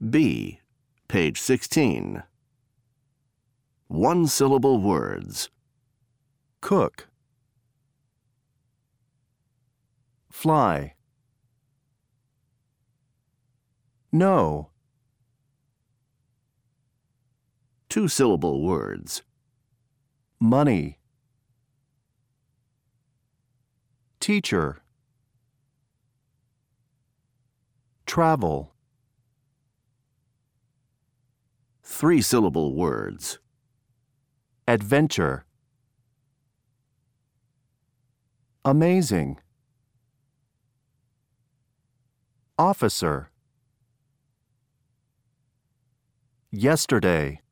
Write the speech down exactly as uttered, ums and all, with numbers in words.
B. Page sixteen. One-syllable words. Cook. Fly. No. Two-syllable words. Money. Teacher. Travel. Three-syllable words. Adventure. Amazing. Officer. Yesterday.